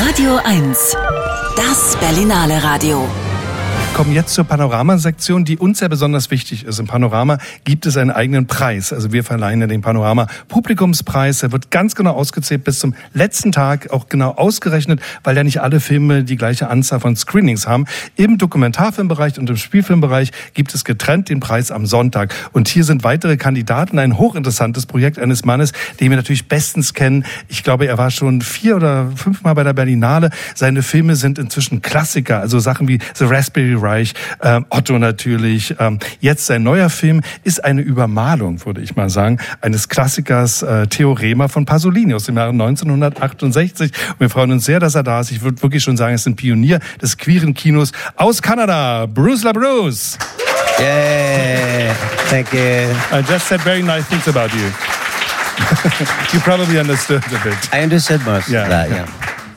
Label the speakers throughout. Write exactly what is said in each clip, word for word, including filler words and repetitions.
Speaker 1: Radio eins. Das Berlinale Radio.
Speaker 2: Kommen jetzt zur Panorama-Sektion, die uns sehr besonders wichtig ist. Im Panorama gibt es einen eigenen Preis. Also wir verleihen ja den Panorama-Publikumspreis. Der wird ganz genau ausgezählt bis zum letzten Tag, auch genau ausgerechnet, weil ja nicht alle Filme die gleiche Anzahl von Screenings haben. Im Dokumentarfilmbereich und im Spielfilmbereich gibt es getrennt den Preis am Sonntag. Und hier sind weitere Kandidaten. Ein hochinteressantes Projekt eines Mannes, den wir natürlich bestens kennen. Ich glaube, er war schon vier oder fünfmal bei der Berlinale. Seine Filme sind inzwischen Klassiker, also Sachen wie The Raspberry Reich, ähm, Otto natürlich. Ähm, jetzt sein neuer Film ist eine Übermalung, würde ich mal sagen, eines Klassikers äh, Theorema von Pasolini aus dem Jahre neunzehnhundertachtundsechzig. Und wir freuen uns sehr, dass er da ist. Ich würde wirklich schon sagen, er ist ein Pionier des queeren Kinos aus Kanada. Bruce LaBruce.
Speaker 3: Yeah, thank you.
Speaker 2: I just said very nice things about you. You probably understood a bit.
Speaker 3: I understood most
Speaker 2: yeah.
Speaker 3: of that, yeah.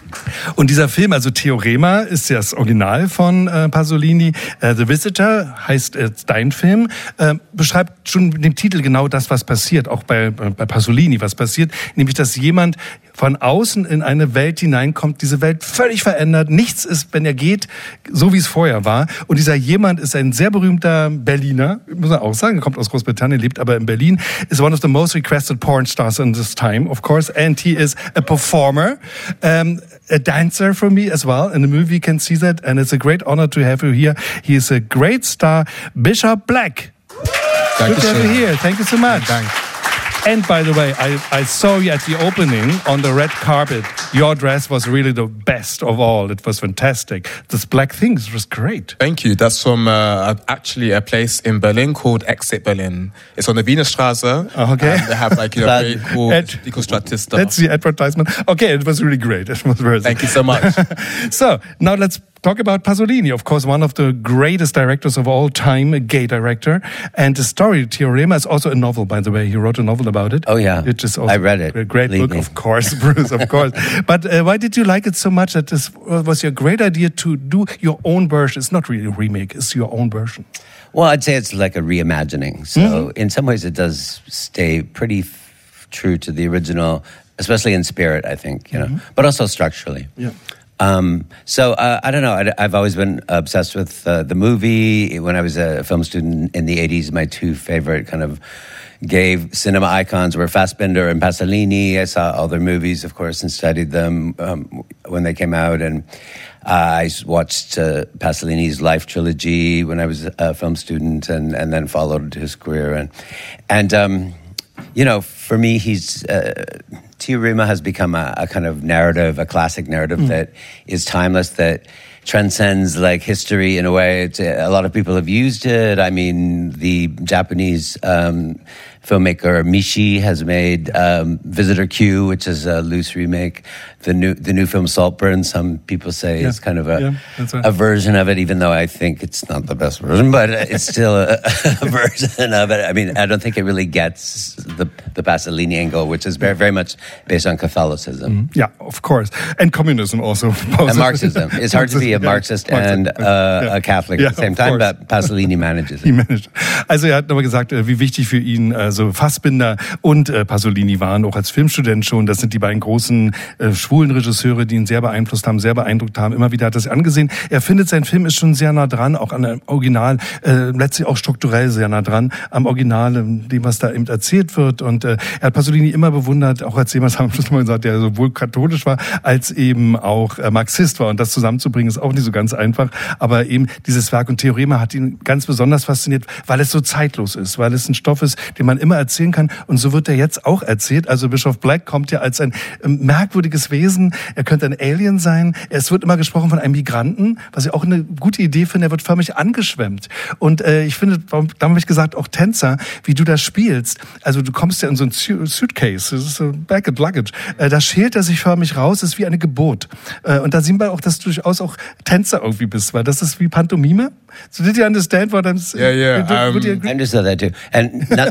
Speaker 2: Und dieser Film, also Theorema, ist ja das Original von äh, Pasolini. Äh, The Visitor heißt äh, dein Film, äh, beschreibt schon mit dem Titel genau das, was passiert, auch bei, bei Pasolini, was passiert, nämlich, dass jemand von außen in eine Welt hineinkommt, diese Welt völlig verändert, nichts ist, wenn er geht, so wie es vorher war. Und dieser jemand ist ein sehr berühmter Berliner, muss man auch sagen, er kommt aus Großbritannien, lebt aber in Berlin, is one of the most requested porn stars in this time, of course, and he is a performer, um, a dancer for me as well. In the movie you can see that, and it's a great honor to have you here. He is a great star, Bishop Black. Good to have you here. Thank you so much.
Speaker 4: Thanks.
Speaker 2: And by the way, I, I saw you at the opening on the red carpet. Your dress was really the best of all. It was fantastic. This black thing was great.
Speaker 4: Thank you. That's from uh, actually a place in Berlin called Exit Berlin. It's on the Wienerstraße.
Speaker 2: Okay.
Speaker 4: And they have like, you know, very cool
Speaker 2: Ad-
Speaker 4: Statista.
Speaker 2: That's the advertisement. Okay, it was really great. It was very
Speaker 4: Thank you so much.
Speaker 2: So, now let's talk about Pasolini, of course, one of the greatest directors of all time, a gay director. And the story, Theorema, is also a novel, by the way. He wrote a novel about it.
Speaker 3: Oh, yeah.
Speaker 2: Which is also
Speaker 3: I read it.
Speaker 2: A great
Speaker 3: Believe
Speaker 2: book,
Speaker 3: me.
Speaker 2: of course, Bruce, of course. But uh, why did you like it so much that this was your great idea to do your own version? It's not really a remake, it's your own version.
Speaker 3: Well, I'd say it's like a reimagining. So mm-hmm. in some ways it does stay pretty f- true to the original, especially in spirit, I think, you know, mm-hmm. but also structurally.
Speaker 2: Yeah.
Speaker 3: Um, so uh, I don't know. I, I've always been obsessed with uh, the movie. When I was a film student in the eighties, my two favorite kind of gay cinema icons were Fassbinder and Pasolini. I saw all their movies, of course, and studied them um, when they came out. And uh, I watched uh, Pasolini's Life trilogy when I was a film student, and, and then followed his career. And and um, you know, for me, he's. Uh, Theorema has become a, a kind of narrative, a classic narrative mm. that is timeless, that transcends like history in a way. It's, a lot of people have used it. I mean, the Japanese um, filmmaker Mishi has made um, Visitor Q, which is a loose remake. The new the new film Saltburn, some people say
Speaker 2: yeah.
Speaker 3: is kind of a,
Speaker 2: yeah, that's right.
Speaker 3: a version of it, even though I think it's not the best version, but it's still a, a version of it. I mean, I don't think it really gets the the Pasolini angle, which is very very much based on Catholicism.
Speaker 2: Mm-hmm. Yeah, of course. And communism also.
Speaker 3: And Marxism. It's hard to be a Marxist yeah. and uh, yeah. a Catholic
Speaker 2: yeah,
Speaker 3: at the same time,
Speaker 2: course.
Speaker 3: but Pasolini manages it.
Speaker 2: He managed. Also er hat aber gesagt, wie wichtig für ihn also Fassbinder und äh, Pasolini waren, auch als Filmstudent schon. Das sind die beiden großen äh, schwulen Regisseure, die ihn sehr beeinflusst haben, sehr beeindruckt haben. Immer wieder hat er es angesehen. Er findet, sein Film ist schon sehr nah dran, auch an einem Original, äh, letztlich auch strukturell sehr nah dran, am Original, dem, was da eben erzählt wird. Und äh, er hat Pasolini immer bewundert, auch als jemand, haben wir schon mal gesagt, der sowohl katholisch war, als eben auch äh, Marxist war. Und das zusammenzubringen ist auch nicht so ganz einfach. Aber eben dieses Werk und Theorema hat ihn ganz besonders fasziniert, weil es so zeitlos ist, weil es ein Stoff ist, den man immer erzählen kann. Und so wird er jetzt auch erzählt. Also Bishop Black kommt ja als ein äh, merkwürdiges Wesen. Er könnte ein Alien sein. Es wird immer gesprochen von einem Migranten, was ich auch eine gute Idee finde. Er wird förmlich angeschwemmt. Und äh, ich finde, da habe ich gesagt, auch Tänzer, wie du das spielst. Also du kommst ja in so ein Suitcase, das ist so Bag and Luggage. Äh, da schält er sich förmlich raus, das ist wie eine Geburt. Äh, und da sehen wir auch, dass du durchaus auch Tänzer irgendwie bist, weil das ist wie Pantomime. So did you understand what I'm saying?
Speaker 4: Yeah, yeah. Um,
Speaker 3: I understood that too. And not, not so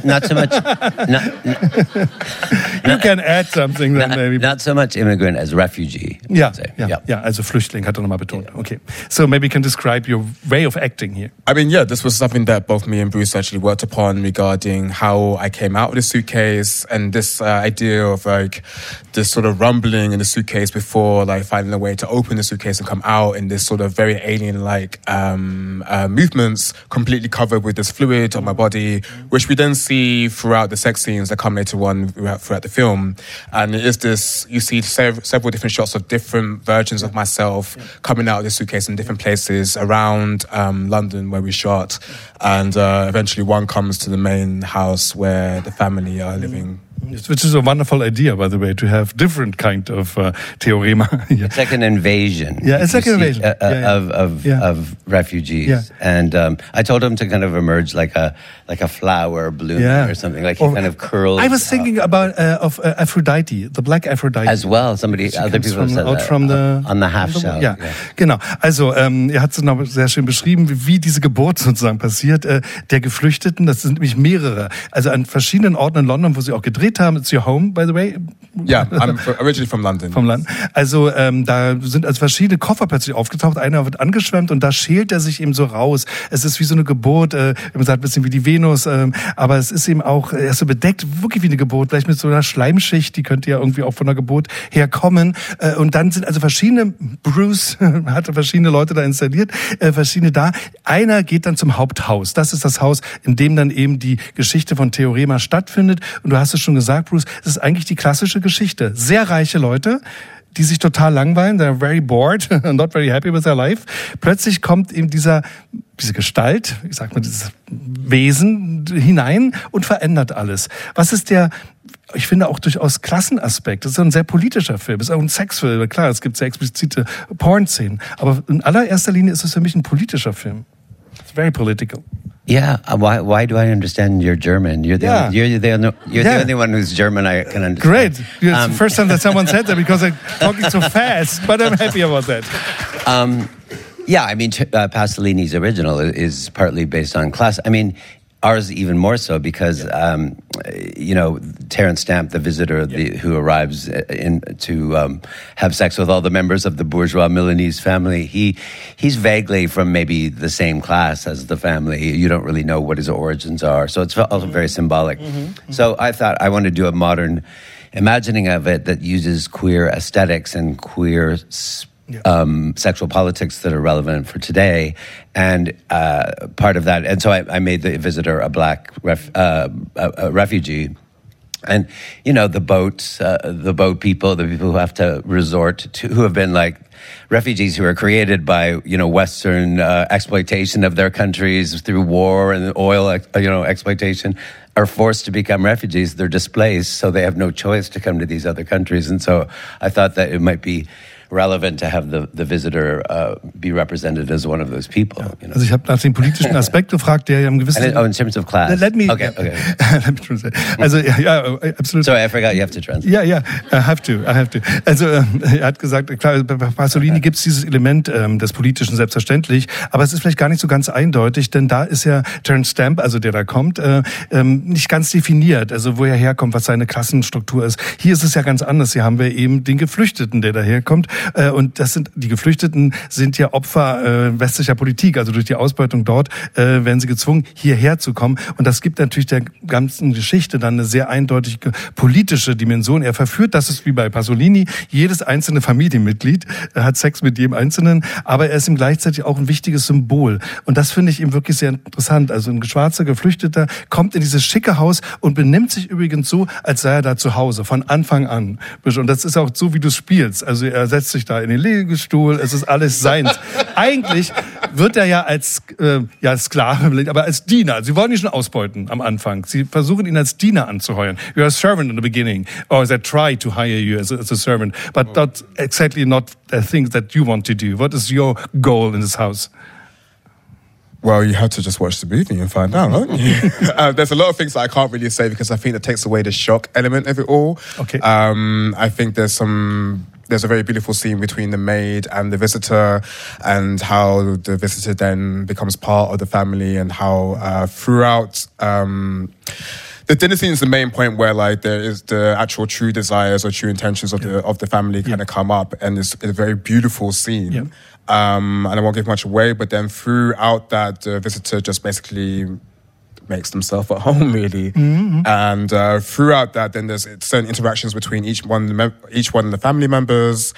Speaker 3: much. Not,
Speaker 2: You can add something then
Speaker 3: not,
Speaker 2: maybe.
Speaker 3: not so much immigrant as refugee. I
Speaker 2: Ja,
Speaker 3: would say.
Speaker 2: ja, ja, also Flüchtling hat er nochmal betont. Okay. So maybe you can describe your way of acting here.
Speaker 4: I mean, yeah, this was something that both me and Bruce actually worked upon regarding how I came out of the suitcase and this uh, idea of like this sort of rumbling in the suitcase before like finding a way to open the suitcase and come out in this sort of very alien-like um, uh, movements, completely covered with this fluid on my body, which we then see throughout the sex scenes that come later on throughout, throughout the film. And it is this, you see sev- several different shots of different versions of myself coming out of the suitcase in different places around um, London where we shot. And uh, eventually one comes to the main house where the family are living.
Speaker 2: Which is a wonderful idea, by the way, to have different kind of uh, Theorema. Yeah.
Speaker 3: It's like an invasion.
Speaker 2: Yeah, it's like
Speaker 3: you
Speaker 2: an
Speaker 3: see,
Speaker 2: invasion.
Speaker 3: uh, uh,
Speaker 2: Yeah, yeah.
Speaker 3: of of,
Speaker 2: Yeah.
Speaker 3: of refugees.
Speaker 2: Yeah.
Speaker 3: And um, I told him to kind of emerge like a like a flower bloom
Speaker 2: Yeah.
Speaker 3: or something. Like he
Speaker 2: Or-
Speaker 3: kind of curls.
Speaker 2: I was thinking
Speaker 3: up.
Speaker 2: about uh, of uh, Aphrodite, the black Aphrodite.
Speaker 3: As well, somebody,
Speaker 2: She
Speaker 3: other
Speaker 2: comes
Speaker 3: people have
Speaker 2: from,
Speaker 3: said
Speaker 2: out
Speaker 3: that
Speaker 2: from the,
Speaker 3: on the half shell.
Speaker 2: Ja, genau. Also ähm, er hat es noch sehr schön beschrieben, wie diese Geburt sozusagen passiert, äh, der Geflüchteten. Das sind nämlich mehrere. Also an verschiedenen Orten in London, wo sie auch gedreht haben. It's your home, by the way.
Speaker 4: Yeah, I'm f- originally from London.
Speaker 2: Vom Land. Also ähm, da sind also verschiedene Koffer plötzlich aufgetaucht. Einer wird angeschwemmt und da schält er sich eben so raus. Es ist wie so eine Geburt, äh, man sagt ein bisschen wie die Venus, ähm, aber es ist eben auch, er ist so bedeckt, wirklich wie eine Geburt, vielleicht mit so einer Schleimschicht, die könnte ja irgendwie auch von der Geburt herkommen. Äh, und dann sind also verschiedene, Bruce hatte verschiedene Leute da installiert, äh, verschiedene da. Einer geht dann zum Haupthaus. Das ist das Haus, in dem dann eben die Geschichte von Theorema stattfindet. Und du hast es schon gesagt, Bruce, es ist eigentlich die klassische Geschichte. Sehr reiche Leute, die sich total langweilen, they're very bored, not very happy with their life. Plötzlich kommt eben dieser, diese Gestalt, ich sag mal, dieses Wesen hinein und verändert alles. Was ist der, ich finde auch durchaus Klassenaspekt. Das ist ein sehr politischer Film. Es ist auch ein Sexfilm. Klar, es gibt sehr explizite Porn-Szenen. Aber in allererster Linie ist es für mich ein politischer Film. It's very political.
Speaker 3: Yeah, uh, why why do I understand you're German? You're the
Speaker 2: Yeah.
Speaker 3: only, you're the only, you're
Speaker 2: Yeah.
Speaker 3: the only one who's German I can understand.
Speaker 2: Great. It's
Speaker 3: Um,
Speaker 2: the first time that someone said that because I'm talking so fast, but I'm happy about that.
Speaker 3: Um, yeah, I mean, uh, Pasolini's original is partly based on class. I mean, ours even more so because, um, you know, Terence Stamp, the visitor the, who arrives in to um, have sex with all the members of the bourgeois Milanese family, he he's vaguely from maybe the same class as the family. You don't really know what his origins are. So it's also very symbolic. Mm-hmm. So I thought I want to do a modern imagining of it that uses queer aesthetics and queer Yeah. Um, sexual politics that are relevant for today, and uh, part of that. And so I, I made the visitor a black ref, uh, a, a refugee, and you know the boats, uh, the boat people, the people who have to resort to, who have been like refugees who are created by you know Western uh, exploitation of their countries through war and oil, you know, exploitation. Are forced to become refugees. They're displaced, so they have no choice to come to these other countries. And so I thought that it might be relevant to have the, the visitor uh, be represented as one of those people. You know?
Speaker 2: Also ich habe nach dem politischen Aspekt gefragt, der ja im gewissen...
Speaker 3: And it, oh, in terms of class.
Speaker 2: Let me...
Speaker 3: Okay, okay.
Speaker 2: Let me translate. Also, ja, ja, absolut.
Speaker 3: Sorry, I forgot you have to translate.
Speaker 2: Ja, ja, I have to, I have to. Also, er hat gesagt, klar, bei Pasolini gibt es dieses Element ähm, des Politischen selbstverständlich, aber es ist vielleicht gar nicht so ganz eindeutig, denn da ist ja Terence Stamp, also der da kommt, äh, ähm, nicht ganz definiert, also wo er herkommt, was seine Klassenstruktur ist. Hier ist es ja ganz anders. Hier haben wir eben den Geflüchteten, der daherkommt. Äh, und das sind, die Geflüchteten sind ja Opfer äh, westlicher Politik, also durch die Ausbeutung dort äh, werden sie gezwungen, hierher zu kommen. Und das gibt natürlich der ganzen Geschichte dann eine sehr eindeutige politische Dimension. Er verführt, das ist wie bei Pasolini, jedes einzelne Familienmitglied er hat Sex mit jedem Einzelnen, aber er ist ihm gleichzeitig auch ein wichtiges Symbol. Und das finde ich ihm wirklich sehr interessant. Also ein schwarzer Geflüchteter kommt in dieses schicke Haus und benimmt sich übrigens so, als sei er da zu Hause, von Anfang an. Und das ist auch so, wie du spielst. Also er setzt sich da in den Liegestuhl, es ist alles seins. Eigentlich wird er ja als äh, ja, Sklave, aber als Diener. Sie wollen ihn schon ausbeuten am Anfang. Sie versuchen ihn als Diener anzuheuern. You're a servant in the beginning, or they try to hire you as a, as a servant, but not exactly not the things that you want to do. What is your goal in this house?
Speaker 4: Well, you have to just watch the movie and find out, don't you? uh, there's a lot of things that I can't really say because I think that takes away the shock element of it all.
Speaker 2: Okay.
Speaker 4: Um, I think there's some... There's a very beautiful scene between the maid and the visitor and how the visitor then becomes part of the family and how uh, throughout... Um, the dinner scene is the main point where like there is the actual true desires or true intentions of yeah. the of the family kind of yeah. come up, and it's, it's a very beautiful scene. Yeah. Um, and I won't give much away, but then throughout that, the visitor just basically makes themselves at home, really. Mm-hmm. And uh, throughout that, then there's certain interactions between each one, each one of the family members,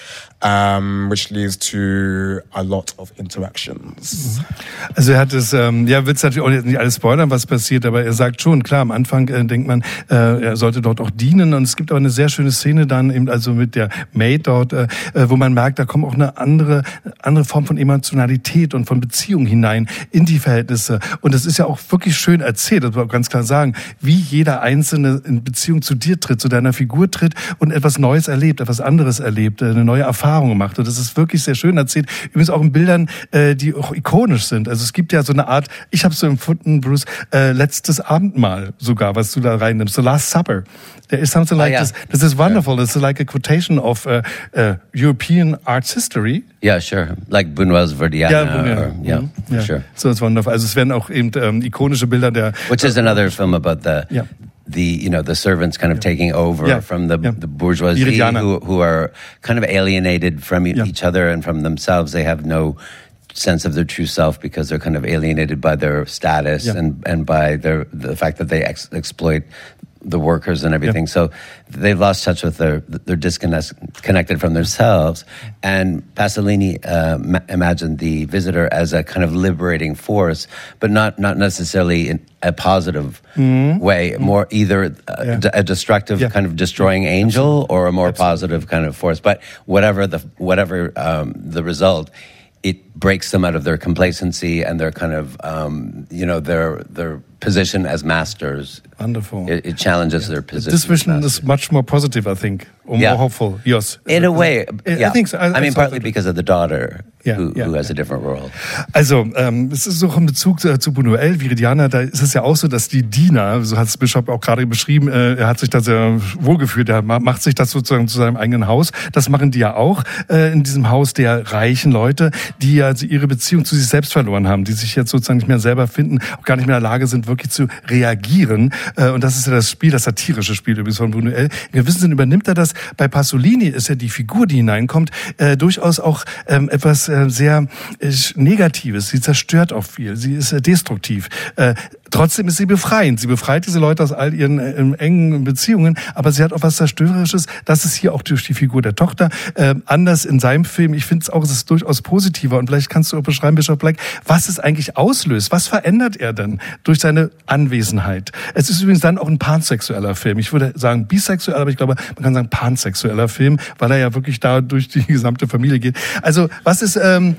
Speaker 4: um, which leads to a lot of interactions.
Speaker 2: Also er hat es, ähm, ja, wird es natürlich auch nicht alles spoilern, was passiert, aber er sagt schon, klar, am Anfang äh, denkt man, äh, er sollte dort auch dienen, und es gibt aber eine sehr schöne Szene dann eben, also mit der Maid dort, äh, wo man merkt, da kommt auch eine andere, andere Form von Emotionalität und von Beziehung hinein in die Verhältnisse, und das ist ja auch wirklich schön erzählt, das muss man auch ganz klar sagen, wie jeder Einzelne in Beziehung zu dir tritt, zu deiner Figur tritt und etwas Neues erlebt, etwas anderes erlebt, eine neue Erfahrung gemacht, und das ist wirklich sehr schön erzählt, übrigens auch in Bildern, äh, die auch ikonisch sind. Also es gibt ja so eine Art, ich habe es so empfunden, Bruce, äh, letztes Abendmahl sogar, was du da reinnimmst, the Last Supper. There is something like oh, yeah. this. This is wonderful. Yeah. This is like a quotation of uh, uh, European arts history.
Speaker 3: Yeah, sure. Like Buñuel's Verdiana.
Speaker 2: Ja, Buñuel.
Speaker 3: Or, yeah,
Speaker 2: mm-hmm.
Speaker 3: for
Speaker 2: yeah.
Speaker 3: sure.
Speaker 2: So it's wonderful. Also es werden auch eben ähm, ikonische Bilder der...
Speaker 3: Which is another film about the...
Speaker 2: Yeah.
Speaker 3: the you know the servants kind of yeah. taking over
Speaker 2: yeah.
Speaker 3: from the
Speaker 2: yeah.
Speaker 3: the bourgeoisie who who are kind of alienated from yeah. each other and from themselves. They have no sense of their true self because they're kind of alienated by their status yeah. and and by their the fact that they ex- exploit the workers and everything. Yeah. So they've lost touch with their, they're disconnected from themselves. And Pasolini uh, ma- imagined the visitor as a kind of liberating force, but not, not necessarily in a positive mm-hmm. way, more either a, yeah. a destructive yeah. kind of destroying angel Absolutely. Or a more Absolutely. Positive kind of force. But whatever the, whatever um, the result, it breaks them out of their complacency and their kind of, um, you know, their their position as masters.
Speaker 2: Wonderful.
Speaker 3: It, it challenges yeah. their position.
Speaker 2: This vision is much more positive, I think, or yeah. more hopeful. Yes.
Speaker 3: In a way,
Speaker 2: I,
Speaker 3: yeah.
Speaker 2: I think so. I,
Speaker 3: I mean,
Speaker 2: I
Speaker 3: partly because of the daughter,
Speaker 2: yeah,
Speaker 3: who,
Speaker 2: yeah,
Speaker 3: who has
Speaker 2: yeah.
Speaker 3: a different role.
Speaker 2: Also, ähm, es ist auch in Bezug äh, zu Buñuel, Viridiana, da ist es ja auch so, dass die Diener, so hat es Bishop auch gerade beschrieben, äh, er hat sich da sehr wohlgefühlt, er macht sich das sozusagen zu seinem eigenen Haus. Das machen die ja auch äh, in diesem Haus der reichen Leute, die ja ihre Beziehung zu sich selbst verloren haben, die sich jetzt sozusagen nicht mehr selber finden, auch gar nicht mehr in der Lage sind, wirklich zu reagieren. Äh, und das ist ja das Spiel, das satirische Spiel übrigens von Buñuel. In gewissem Sinne übernimmt er das. Bei Pasolini ist ja die Figur, die hineinkommt, äh, durchaus auch ähm, etwas äh, sehr äh, Negatives. Sie zerstört auch viel. Sie ist äh, destruktiv. Äh, Trotzdem ist sie befreiend. Sie befreit diese Leute aus all ihren äh, engen Beziehungen, aber sie hat auch was Zerstörerisches. Das ist hier auch durch die Figur der Tochter. Äh, anders in seinem Film. Ich finde es auch, es ist durchaus positiver. Und vielleicht kannst du auch beschreiben, Bishop Black, was es eigentlich auslöst. Was verändert er denn durch seine Anwesenheit? Es ist übrigens dann auch ein pansexueller Film. Ich würde sagen bisexuell, aber ich glaube, man kann sagen pansexueller Film, weil er ja wirklich da durch die gesamte Familie geht. Also was ist... Ähm,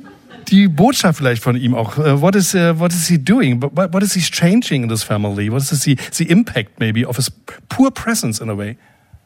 Speaker 2: die Botschaft vielleicht von ihm auch. Uh, what is uh, what is he doing? What, what is he changing in this family? What is the, the impact maybe of his poor presence in a way?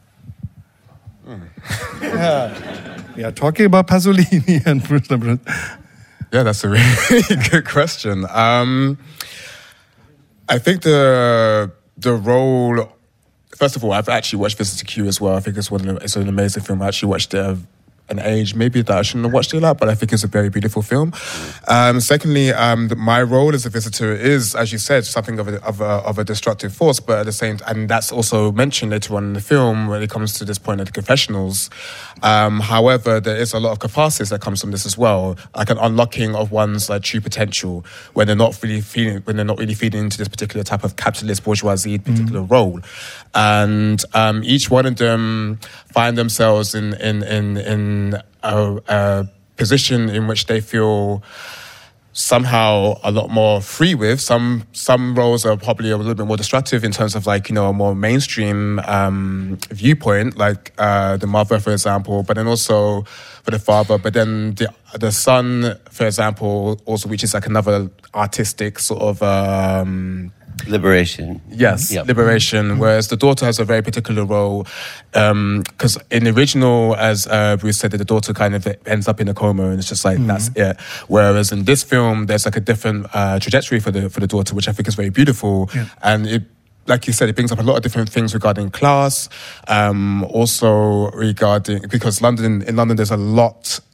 Speaker 2: yeah. yeah, talking about Pasolini and Bruce.
Speaker 4: Yeah, that's a really good question. Um, I think the the role. First of all, I've actually watched Visitor Q as well. I think it's one of the, it's an amazing film. I actually watched it. Uh, an age maybe that I shouldn't have watched it at, but I think it's a very beautiful film. Um, secondly, um, my role as a visitor is, as you said, something of a, of a of a destructive force, but at the same time, and that's also mentioned later on in the film when it comes to this point of the confessionals. Um, however, there is a lot of catharsis that comes from this as well, like an unlocking of one's like true potential when they're not really feeling when they're not really feeding into this particular type of capitalist bourgeoisie particular mm. role, and um, each one of them find themselves in in in in A, a position in which they feel somehow a lot more free with. Some some roles are probably a little bit more destructive in terms of like, you know, a more mainstream um, viewpoint, like uh, the mother, for example, but then also for the father. But then the the son, for example, also reaches like another artistic sort of... Um,
Speaker 3: Liberation.
Speaker 4: Yes, yep. liberation.
Speaker 2: Mm-hmm.
Speaker 4: Whereas the daughter has a very particular role, because um, in the original, as uh, Bruce said, that the daughter kind of ends up in a coma, and it's just like mm-hmm. that's it. Whereas in this film, there's like a different uh, trajectory for the for the daughter, which I think is very beautiful, yeah. and it. Like you said, it brings up a lot of different things regarding class, um, also regarding because London in London there's a lot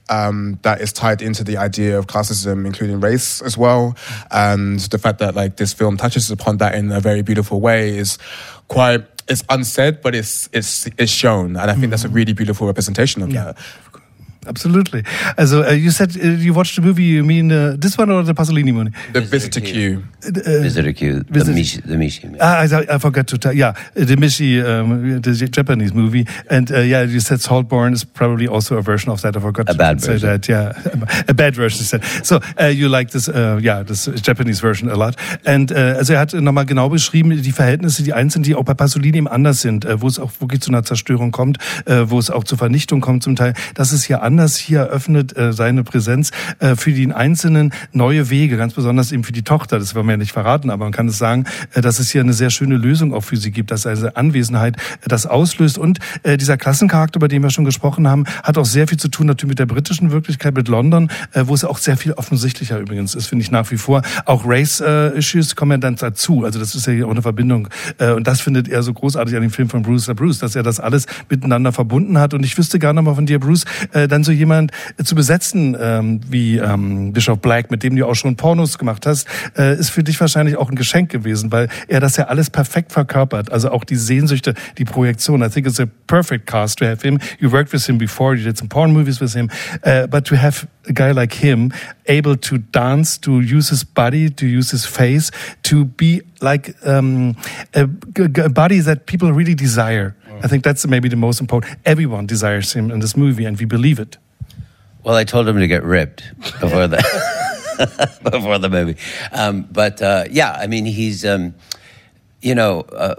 Speaker 4: um, that is tied into the idea of classism, including race as well. And the fact that like this film touches upon that in a very beautiful way is quite, it's unsaid, but it's it's it's shown. And I think that's a really beautiful representation of
Speaker 2: yeah.
Speaker 4: that.
Speaker 2: Absolutely. Also, uh, you said uh, you watched the movie, you mean uh, this one or the Pasolini movie?
Speaker 4: The Visitor Q.
Speaker 3: Uh, Visitor Q, the
Speaker 2: Visitor-
Speaker 3: Mishi. The Mishi.
Speaker 2: Ah, I, I forgot to tell. Yeah, the Mishi, um, the Japanese movie, and uh, yeah, you said Saltborn is probably also a version of that. I forgot
Speaker 3: A
Speaker 2: to
Speaker 3: bad
Speaker 2: say
Speaker 3: version.
Speaker 2: that. Yeah, a bad version. Said. So uh, you like this, uh, yeah, this Japanese version a lot. And uh, also er hat nochmal genau beschrieben die Verhältnisse, die einzelnen, die auch bei Pasolini eben anders sind, äh, wo es auch wirklich zu einer Zerstörung kommt, äh, wo es auch zur Vernichtung kommt zum Teil. Das ist hier anders. Hier eröffnet äh, seine Präsenz äh, für den Einzelnen neue Wege, ganz besonders eben für die Tochter. Das wollen wir ja nicht verraten, aber man kann es sagen, äh, dass es hier eine sehr schöne Lösung auch für sie gibt, dass also Anwesenheit äh, das auslöst. Und äh, dieser Klassencharakter, über den wir schon gesprochen haben, hat auch sehr viel zu tun natürlich mit der britischen Wirklichkeit, mit London, äh, wo es auch sehr viel offensichtlicher übrigens ist, finde ich nach wie vor. Auch Race-Issues kommen ja dann dazu. Also das ist ja hier auch eine Verbindung. Äh, und das findet er so großartig an dem Film von Bruce LaBruce, dass er das alles miteinander verbunden hat. Und ich wüsste gerne mal von dir, Bruce, äh, dann so jemand äh, zu besetzen ähm, wie ähm, Bishop Black, mit dem du auch schon Pornos gemacht hast, äh, ist für dich wahrscheinlich auch ein Geschenk gewesen, weil er das ja alles perfekt verkörpert. Also auch die Sehnsüchte, die Projektion. I think it's a perfect cast to have him. You worked with him before, you did some porn movies with him, uh, but to have a guy like him able to dance, to use his body, to use his face, to be like um, a, a body that people really desire. I think that's maybe the most important. Everyone desires him in this movie, and we believe it.
Speaker 3: Well, I told him to get ripped before the before the movie, um, but uh, yeah, I mean, he's um, you know. Uh,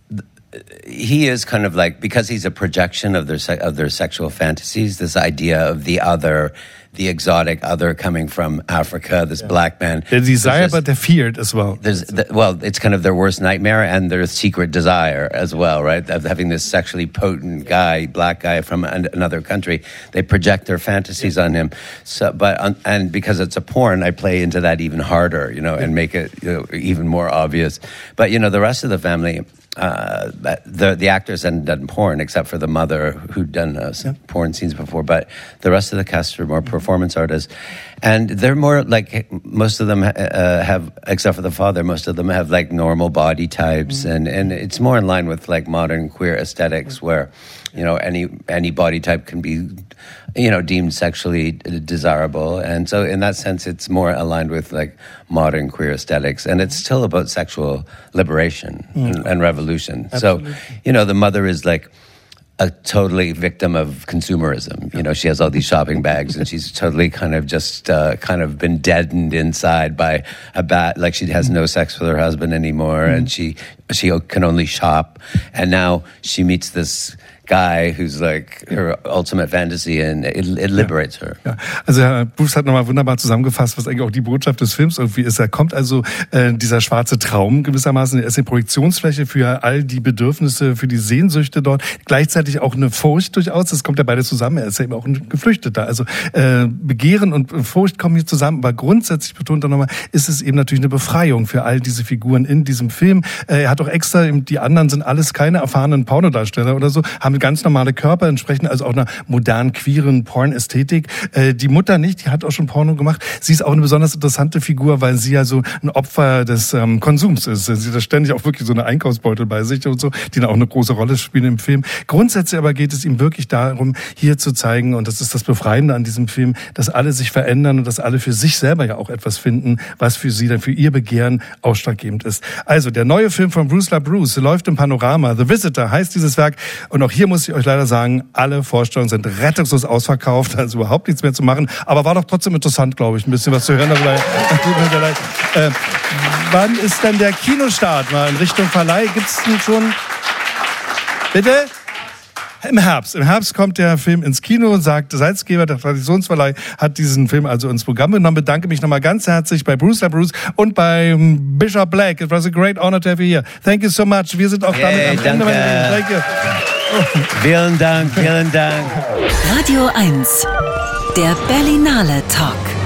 Speaker 3: He is kind of like, because he's a projection of their se- of their sexual fantasies, this idea of the other, the exotic other coming from Africa, this yeah. black man.
Speaker 2: They're desired,
Speaker 3: this,
Speaker 2: but they're feared as well.
Speaker 3: There's the, well, it's kind of their worst nightmare and their secret desire as well, right? Of having this sexually potent guy, black guy from an, another country. They project their fantasies on him. So, but um, and because it's a porn, I play into that even harder, you know, and make it you know, even more obvious. But you know, the rest of the family. Uh, the the actors hadn't done porn except for the mother who'd done uh, some yeah. porn scenes before, but the rest of the cast are more performance artists, and they're more like most of them uh, have, except for the father, most of them have like normal body types, mm-hmm. and and it's more in line with like modern queer aesthetics, where you know any any body type can be you know deemed sexually desirable, and so in that sense it's more aligned with like modern queer aesthetics, and it's still about sexual liberation mm. and, and revolution. Absolutely. So you know the mother is like a totally victim of consumerism. You know, she has all these shopping bags and she's totally kind of just uh, kind of been deadened inside by a bat. Like she has no sex with her husband anymore, mm. and she she can only shop. And now she meets this guy who's like her ultimate fantasy, and it, it liberates
Speaker 2: ja.
Speaker 3: her.
Speaker 2: Ja. Also Herr Bruce hat nochmal wunderbar zusammengefasst, was eigentlich auch die Botschaft des Films irgendwie ist. Er kommt also, äh, dieser schwarze Traum gewissermaßen, er ist eine Projektionsfläche für all die Bedürfnisse, für die Sehnsüchte dort. Gleichzeitig auch eine Furcht durchaus, das kommt ja beides zusammen. Er ist ja eben auch ein Geflüchteter. Also äh, Begehren und Furcht kommen hier zusammen, aber grundsätzlich betont er nochmal, ist es eben natürlich eine Befreiung für all diese Figuren in diesem Film. Äh, er hat auch extra, die anderen sind alles keine erfahrenen Pornodarsteller oder so, haben ganz normale Körper, entsprechen also auch einer modernen, queeren Porn-Ästhetik. Äh, die Mutter nicht, die hat auch schon Porno gemacht. Sie ist auch eine besonders interessante Figur, weil sie ja so ein Opfer des ähm, Konsums ist. Sie hat ständig auch wirklich so eine Einkaufsbeutel bei sich und so, die dann auch eine große Rolle spielen im Film. Grundsätzlich aber geht es ihm wirklich darum, hier zu zeigen, und das ist das Befreiende an diesem Film, dass alle sich verändern und dass alle für sich selber ja auch etwas finden, was für sie dann, für ihr Begehren ausschlaggebend ist. Also, der neue Film von Bruce LaBruce läuft im Panorama. The Visitor heißt dieses Werk, und auch hier muss ich euch leider sagen, alle Vorstellungen sind rettungslos ausverkauft, also überhaupt nichts mehr zu machen. Aber war doch trotzdem interessant, glaube ich, ein bisschen was zu hören. äh, wann ist denn der Kinostart? Mal in Richtung Verleih. Gibt's denn schon? Bitte? Im Herbst. Im Herbst kommt der Film ins Kino, sagt Salzgeber, der Traditionsverleih hat diesen Film also ins Programm genommen. Bedanke mich nochmal ganz herzlich bei Bruce LaBruce und bei Bishop Black. It was a great honor to have you here. Thank you so much. Wir sind auch damit
Speaker 3: yeah,
Speaker 2: am
Speaker 3: danke.
Speaker 2: Ende. Thank you.
Speaker 3: Vielen Dank, vielen Dank.
Speaker 1: Radio eins, der Berlinale Talk.